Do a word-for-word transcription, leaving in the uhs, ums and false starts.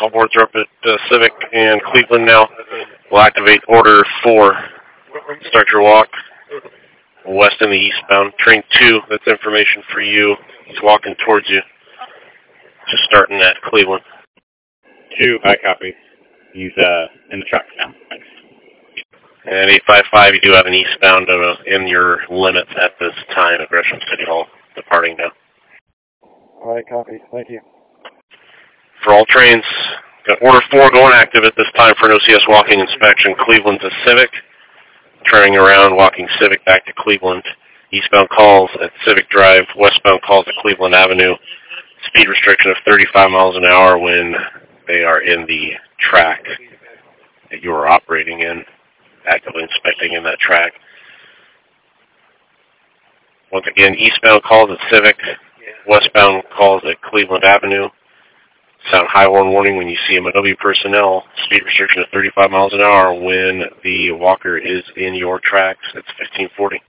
All boards are up at uh, Civic and Cleveland now. We'll activate order four. Start your walk west in the eastbound. Train two, that's information for you. He's walking towards you. Just starting at Cleveland. Two, I copy. He's uh, in the truck now. Thanks. And eight five five, you do have an eastbound uh, in your limits at this time at Gresham City Hall, departing now. All right, copy. Thank you. For all trains, got order four going active at this time for an O C S walking inspection. Cleveland to Civic. Turning around, walking Civic back to Cleveland. Eastbound calls at Civic Drive. Westbound calls at Cleveland Avenue. Speed restriction of thirty-five miles an hour when they are in the track that you are operating in, actively inspecting in that track. Once again, eastbound calls at Civic. Westbound calls at Cleveland Avenue. Sound high horn warning when you see M O W personnel. Speed restriction of thirty-five miles an hour when the walker is in your tracks. It's fifteen forty.